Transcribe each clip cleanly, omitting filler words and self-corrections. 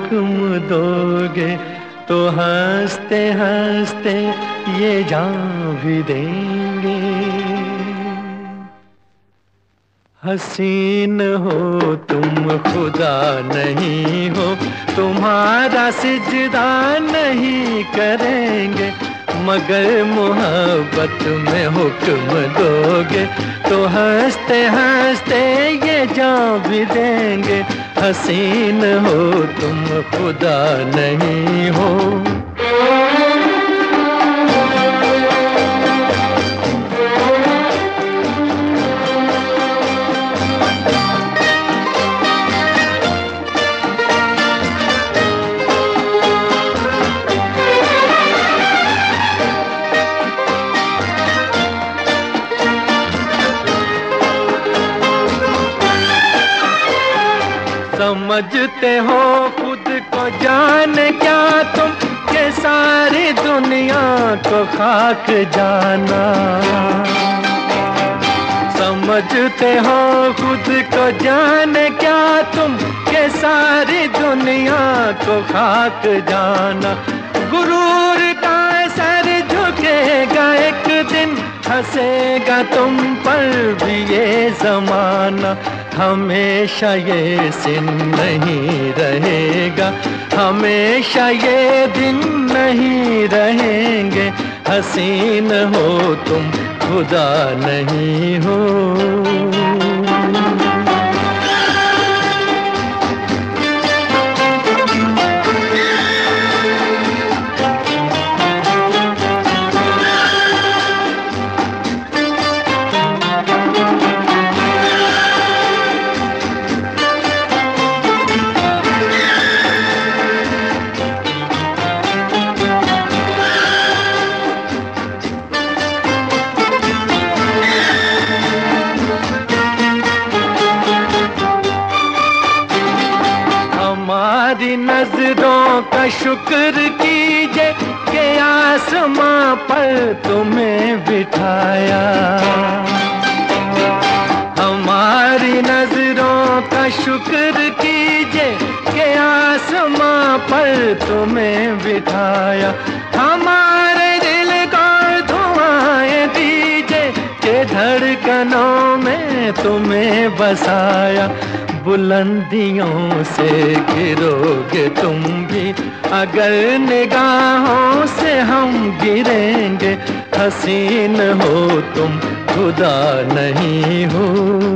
हुक्म दोगे तो हंसते हंसते ये जान भी देंगे। हसीन हो तुम खुदा नहीं हो, तुम्हारा सिजदा नहीं करेंगे, मगर मोहब्बत में हुक्म दोगे तो हंसते हंसते ये जान भी देंगे। हसीन हो तुम खुदा नहीं हो। समझते हो खुद को जान क्या तुम, के सारी दुनिया को खाक जाना। समझते हो खुद को जान क्या तुम, के सारी दुनिया को खाक जाना। गुरूर का सर झुकेगा एक दिन, हंसेगा तुम पर भी ये जमाना। हमेशा ये सिन नहीं रहेगा, हमेशा ये दिन नहीं रहेंगे। हसीन हो तुम खुदा नहीं हो। हमारी नजरों का शुक्र कीजिए कि आसमां पर तुम्हें बिठाया। हमारी नजरों का शुक्र कीजिए कि आसमां पर तुम्हें बिठाया। हमारे दिल को धुआएं दीजिए कि धड़कनों में तुम्हें बसाया। बुलंदियों से गिरोगे तुम भी, अगर निगाहों से हम गिरेंगे। हसीन हो तुम खुदा नहीं हो।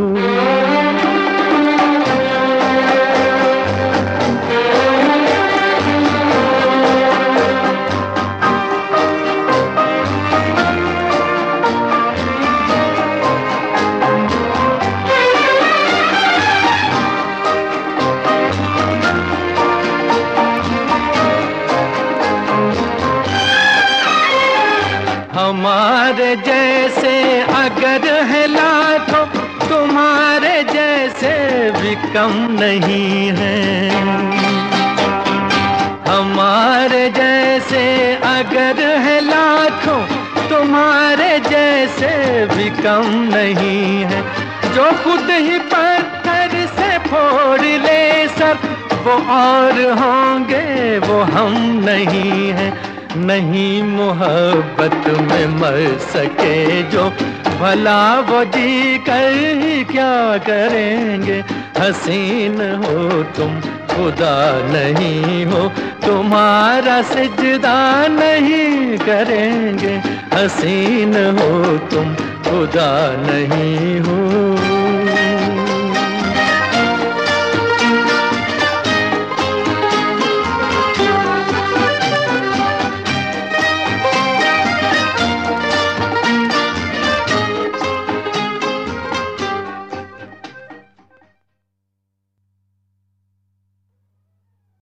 हमारे जैसे अगर है लाखों, तुम्हारे जैसे भी कम नहीं है। हमारे जैसे अगर है लाखों, तुम्हारे जैसे भी कम नहीं है। जो खुद ही पत्थर से फोड़ ले सर, वो और होंगे वो हम नहीं हैं। नहीं मोहब्बत में मर सके जो, भला वो जी कर ही क्या करेंगे। हसीन हो तुम खुदा नहीं हो, तुम्हारा सिजदा नहीं करेंगे। हसीन हो तुम खुदा नहीं हो।